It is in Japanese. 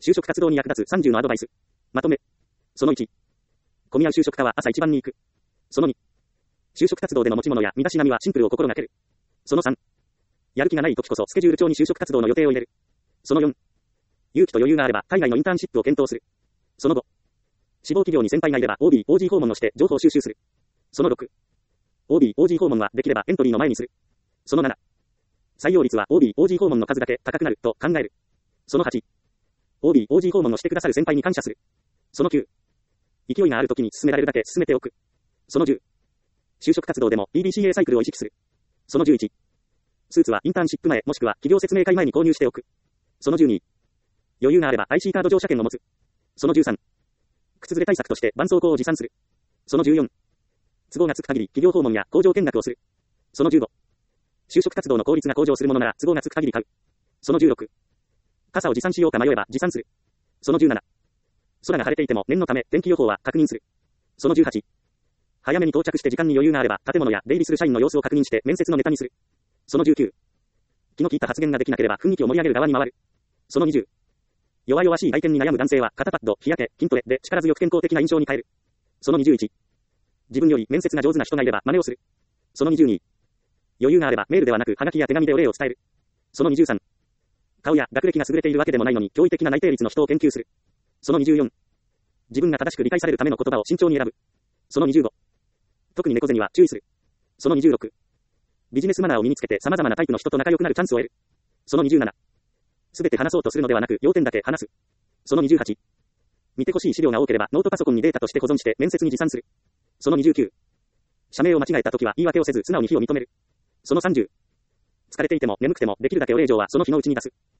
就職活動に役立つ30のアドバイス。まとめ。その1。混み合う就職課は朝一番に行く。その2。就職活動での持ち物や身だしなみはシンプルを心がける。その3。やる気がない時こそスケジュール帳に就職活動の予定を入れる。その4。勇気と余裕があれば海外のインターンシップを検討する。その5。志望企業に先輩がいれば OB、OG 訪問をして情報収集する。その6。OB、OG 訪問はできればエントリーの前にする。その7。採用率は OB、OG 訪問の数だけ高くなると考える。その8。OB、OG 訪問をしてくださる先輩に感謝する。その9。勢いがある時に進められるだけ進めておく。その10。就職活動でも PDCA サイクルを意識する。その11。スーツはインターンシップ前もしくは企業説明会前に購入しておく。その12。余裕があれば IC カード乗車券を持つ。その13。靴ずれ対策として絆創膏を持参する。その14。都合がつく限り企業訪問や工場見学をする。その15。就職活動の効率が向上するものなら都合がつく限り買う。その16。傘を持参しようか迷えば持参する。その17。空が晴れていても念のため天気予報は確認する。その18。早めに到着して時間に余裕があれば建物や出入りする社員の様子を確認して面接のネタにする。その19。気の利いた発言ができなければ雰囲気を盛り上げる側に回る。その20。弱々しい外見に悩む男性は肩パッド、日焼け、筋トレで力強く健康的な印象に変える。その21。自分より面接が上手な人がいれば真似をする。その22。余裕があればメールではなくハガキや手紙でお礼を伝える。その23。顔や学歴が優れているわけでもないのに驚異的な内定率の人を研究する。その24。自分が正しく理解されるための言葉を慎重に選ぶ。その25。特に猫背には注意する。その26。ビジネスマナーを身につけて様々なタイプの人と仲良くなるチャンスを得る。その27。すべて話そうとするのではなく要点だけ話す。その28。見てほしい資料が多ければノートパソコンにデータとして保存して面接に持参する。その29。社名を間違えたときは言い訳をせず素直に非を認める。その30。疲れていても眠くてもできるだけお礼状はその日のうちに出す。